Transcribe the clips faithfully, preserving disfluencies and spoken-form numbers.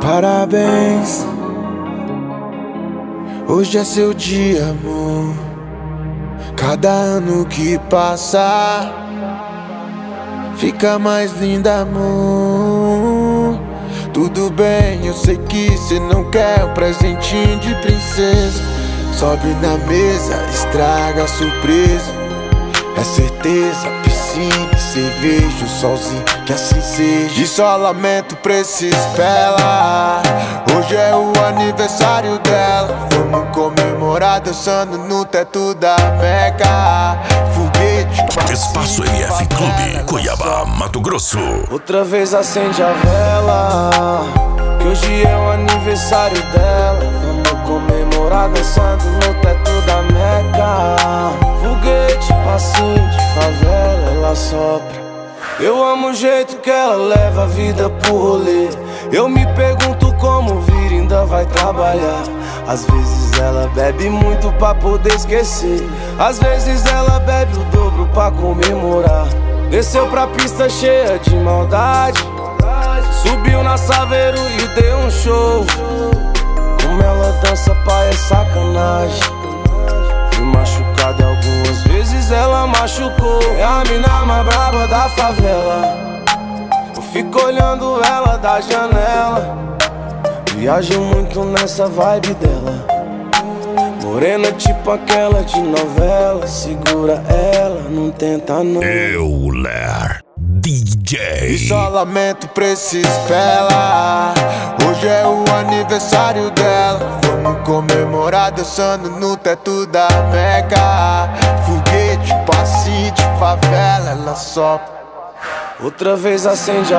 Parabéns, hoje é seu dia, amor. Cada ano que passa fica mais linda, amor. Tudo bem, eu sei que cê não quer um presentinho de princesa. Sobe na mesa, estraga a surpresa. É certeza, piscina, cerveja, o solzinho, que assim seja. E só lamento pra esses bela. Hoje é o aniversário dela. Vamos comemorar dançando no teto da Meca. Foguete, Espaço M F Clube, Cuiabá, Mato Grosso. Outra vez acende a vela, que hoje é o aniversário dela. Vamos comemorar dançando no teto da Meca. Foguete, passinho de favela, ela sopra. Eu amo o jeito que ela leva a vida pro rolê. Eu me pergunto como vir, ainda vai trabalhar. Às vezes ela bebe muito pra poder esquecer. Às vezes ela bebe o dobro pra comemorar. Desceu pra pista cheia de maldade, subiu na Saveiro e deu um show. Como ela dança, pai, é sacanagem. Fui machucado algumas vezes, ela machucou. É a mina mais braba da favela. Eu fico olhando ela da janela. Viajo muito nessa vibe dela. Morena tipo aquela de novela. Segura ela, não tenta não. Euler D J. E só lamento pra esses bela. Hoje é o aniversário dela. Vamos comemorar dançando no teto da Meca. Foguete, passinho de favela, ela sopra. Outra vez acende a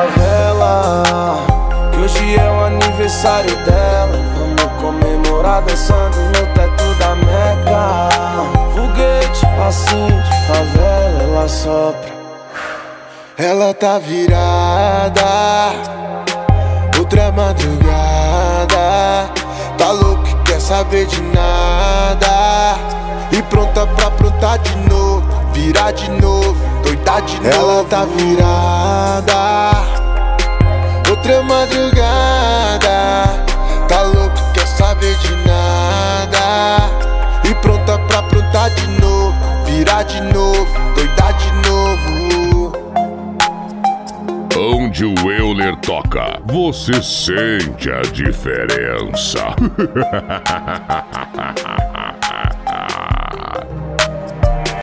vela, que hoje é o aniversário dela. Vamos comemorar dançando no teto da Meca. Foguete, passinho de favela, ela sopra. Ela tá virada, outra madrugada. Tá louco e quer saber de nada. E pronta pra aprontar de novo, virar de novo, doidar de novo. Ela tá virada, outra madrugada. Tá louco e quer saber de nada. E pronta pra aprontar de novo, virar de novo, doidar de novo. Onde o Euler toca, você sente a diferença.